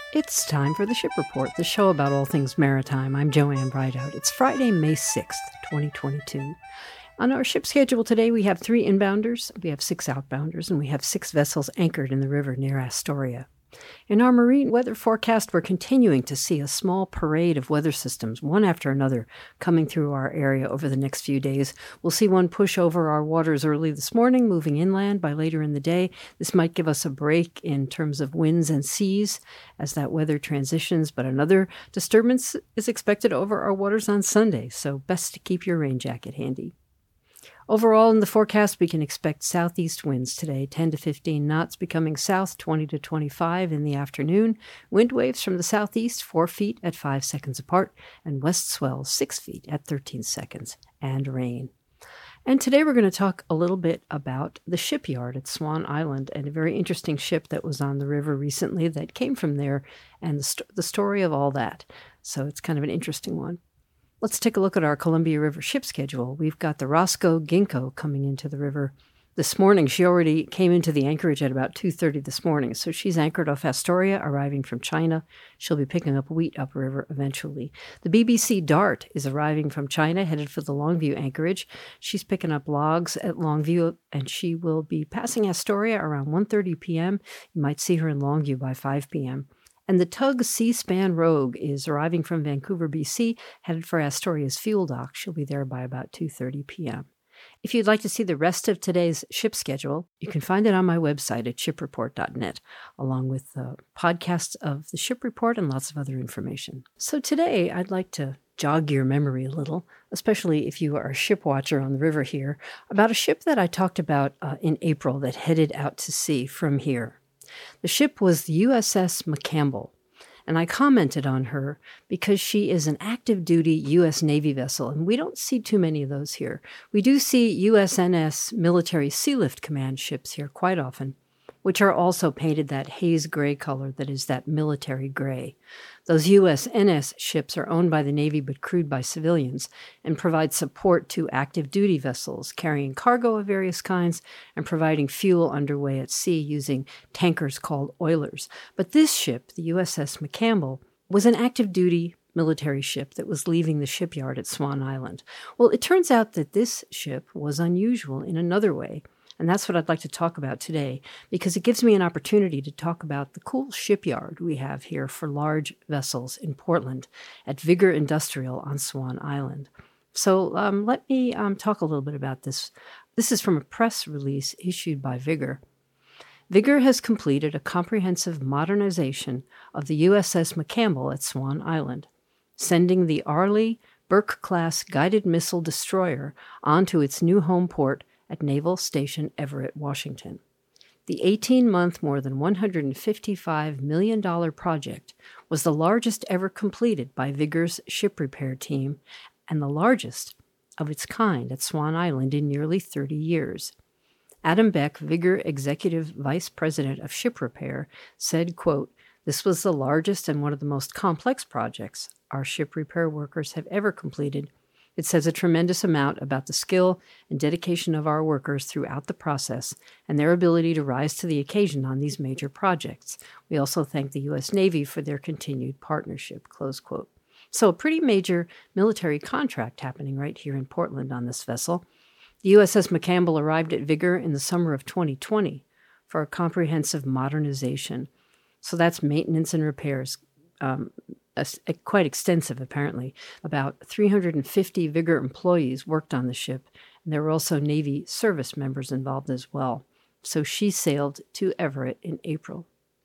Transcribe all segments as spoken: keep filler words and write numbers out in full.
It's time for the Ship Report, the show about all things maritime. I'm Joanne Brideout. It's Friday, May sixth, twenty twenty-two. On our ship schedule today, we have three inbounders, we have six outbounders, and we have six vessels anchored in the river near Astoria. In our marine weather forecast, we're continuing to see a small parade of weather systems, one after another, coming through our area over the next few days. We'll see one push over our waters early this morning, moving inland by later in the day. This might give us a break in terms of winds and seas as that weather transitions, but another disturbance is expected over our waters on Sunday, so best to keep your rain jacket handy. Overall, in the forecast, we can expect southeast winds today, ten to fifteen knots, becoming south twenty to twenty-five in the afternoon. Wind waves from the southeast, four feet at five seconds apart, and west swells, six feet at thirteen seconds, and rain. And today we're going to talk a little bit about the shipyard at Swan Island and a very interesting ship that was on the river recently that came from there and the, st- the story of all that. So it's kind of an interesting one. Let's take a look at our Columbia River ship schedule. We've got the Roscoe Ginkgo coming into the river this morning. She already came into the anchorage at about two thirty this morning, so she's anchored off Astoria, arriving from China. She'll be picking up wheat upriver eventually. The B B C Dart is arriving from China, headed for the Longview anchorage. She's picking up logs at Longview, and she will be passing Astoria around one thirty p.m. You might see her in Longview by five p.m. And the tug Seaspan Rogue is arriving from Vancouver, B C, headed for Astoria's fuel dock. She'll be there by about two thirty p.m. If you'd like to see the rest of today's ship schedule, you can find it on my website at ship report dot net, along with uh, podcasts of the Ship Report and lots of other information. So today, I'd like to jog your memory a little, especially if you are a ship watcher on the river here, about a ship that I talked about uh, in April that headed out to sea from here. The ship was the U S S McCampbell, and I commented on her because she is an active-duty U S Navy vessel, and we don't see too many of those here. We do see U S N S Military Sealift Command ships here quite often, which are also painted that haze gray color that is that military gray. Those U S N S ships are owned by the Navy but crewed by civilians and provide support to active duty vessels carrying cargo of various kinds and providing fuel underway at sea using tankers called oilers. But this ship, the U S S McCampbell, was an active duty military ship that was leaving the shipyard at Swan Island. Well, it turns out that this ship was unusual in another way. And that's what I'd like to talk about today, because it gives me an opportunity to talk about the cool shipyard we have here for large vessels in Portland at Vigor Industrial on Swan Island. So um, let me um, talk a little bit about this. This is from a press release issued by Vigor. Vigor has completed a comprehensive modernization of the U S S McCampbell at Swan Island, sending the Arleigh Burke-class guided missile destroyer onto its new home port at Naval Station Everett, Washington. The eighteen-month, more than one hundred fifty-five million dollars project was the largest ever completed by Vigor's ship repair team and the largest of its kind at Swan Island in nearly thirty years. Adam Beck, Vigor Executive Vice President of Ship Repair, said, quote, "This was the largest and one of the most complex projects our ship repair workers have ever completed. It says a tremendous amount about the skill and dedication of our workers throughout the process and their ability to rise to the occasion on these major projects. We also thank the U S Navy for their continued partnership," close quote. So a pretty major military contract happening right here in Portland on this vessel. The U S S McCampbell arrived at Vigor in the summer of twenty twenty for a comprehensive modernization. So that's maintenance and repairs, um, quite extensive, apparently. About three hundred fifty Vigor employees worked on the ship, and there were also Navy service members involved as well. So she sailed to Everett in April.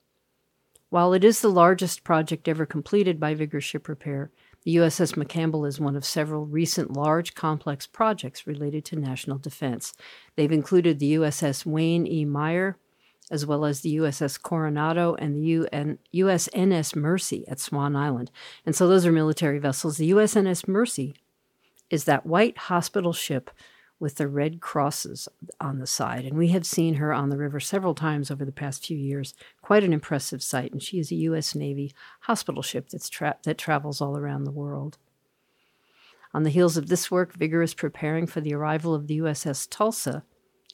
While it is the largest project ever completed by Vigor Ship Repair, the U S S McCampbell is one of several recent large, complex projects related to national defense. They've included the U S S Wayne E. Meyer, as well as the U S S Coronado and the U N, U S N S Mercy at Swan Island. And so those are military vessels. The U S N S Mercy is that white hospital ship with the red crosses on the side. And we have seen her on the river several times over the past few years. Quite an impressive sight. And she is a U S Navy hospital ship that's tra- that travels all around the world. On the heels of this work, Vigor is preparing for the arrival of the U S S Tulsa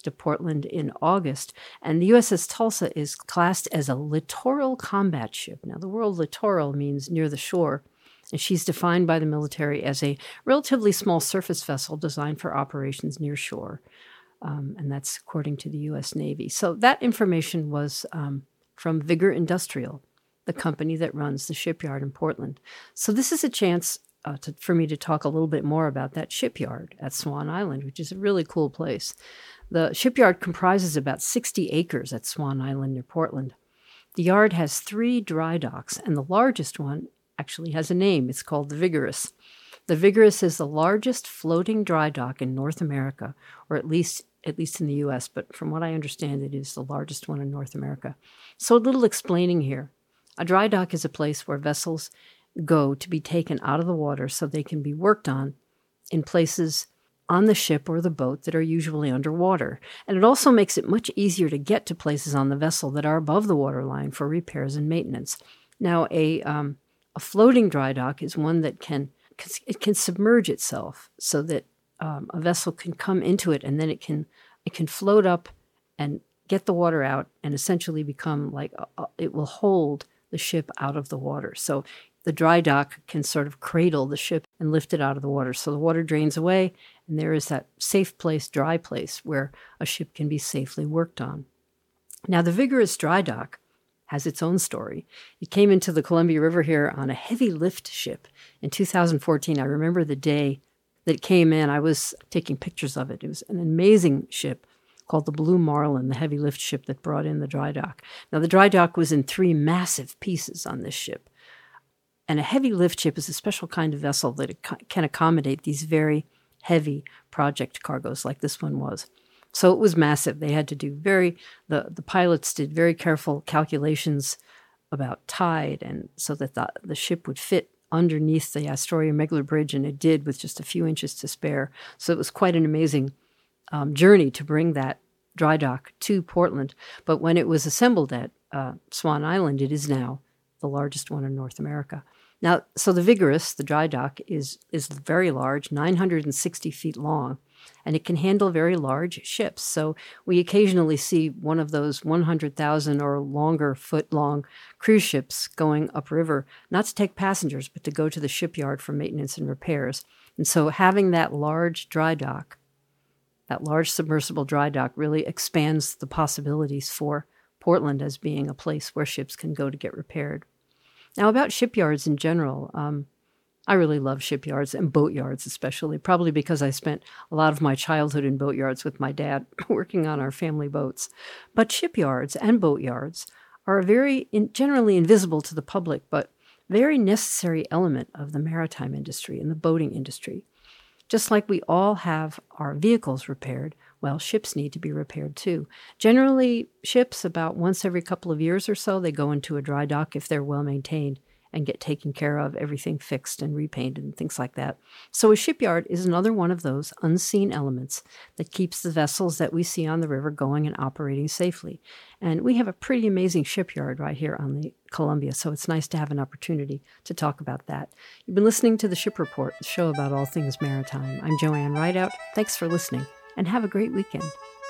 to Portland in August, and the U S S Tulsa is classed as a littoral combat ship. Now, the word littoral means near the shore, and she's defined by the military as a relatively small surface vessel designed for operations near shore, um, and that's according to the U S Navy. So that information was um, from Vigor Industrial, the company that runs the shipyard in Portland. So this is a chance uh, to, for me to talk a little bit more about that shipyard at Swan Island, which is a really cool place. The shipyard comprises about sixty acres at Swan Island near Portland. The yard has three dry docks, and the largest one actually has a name. It's called the Vigorous. The Vigorous is the largest floating dry dock in North America, or at least at least in the U S, but from what I understand, it is the largest one in North America. So a little explaining here. A dry dock is a place where vessels go to be taken out of the water so they can be worked on in places on the ship or the boat that are usually underwater. And it also makes it much easier to get to places on the vessel that are above the waterline for repairs and maintenance. Now, a um, a floating dry dock is one that can it can submerge itself so that um, a vessel can come into it, and then it can it can float up and get the water out and essentially become like a, it will hold the ship out of the water. So the dry dock can sort of cradle the ship and lift it out of the water. So the water drains away, and there is that safe place, dry place, where a ship can be safely worked on. Now, the Vigorous dry dock has its own story. It came into the Columbia River here on a heavy lift ship in two thousand fourteen. I remember the day that it came in. I was taking pictures of it. It was an amazing ship called the Blue Marlin, the heavy lift ship that brought in the dry dock. Now, the dry dock was in three massive pieces on this ship. And a heavy lift ship is a special kind of vessel that can accommodate these very heavy project cargoes like this one was. So it was massive. They had to do very, the, the pilots did very careful calculations about tide, and so that the, the ship would fit underneath the Astoria Megler Bridge, and it did with just a few inches to spare. So it was quite an amazing um, journey to bring that dry dock to Portland. But when it was assembled at uh, Swan Island, it is now the largest one in North America. Now, so the Vigorous, the dry dock, is is very large, nine hundred sixty feet long, and it can handle very large ships. So we occasionally see one of those one hundred thousand or longer foot-long cruise ships going upriver, not to take passengers, but to go to the shipyard for maintenance and repairs. And so having that large dry dock, that large submersible dry dock, really expands the possibilities for Portland as being a place where ships can go to get repaired. Now, about shipyards in general, um, I really love shipyards and boatyards especially, probably because I spent a lot of my childhood in boatyards with my dad working on our family boats. But shipyards and boatyards are a very in, generally invisible to the public, but very necessary element of the maritime industry and the boating industry. Just like we all have our vehicles repaired, well, ships need to be repaired too. Generally, ships, about once every couple of years or so, they go into a dry dock if they're well maintained and get taken care of, everything fixed and repainted and things like that. So a shipyard is another one of those unseen elements that keeps the vessels that we see on the river going and operating safely. And we have a pretty amazing shipyard right here on the Columbia, so it's nice to have an opportunity to talk about that. You've been listening to The Ship Report, the show about all things maritime. I'm Joanne Rideout. Thanks for listening, and have a great weekend.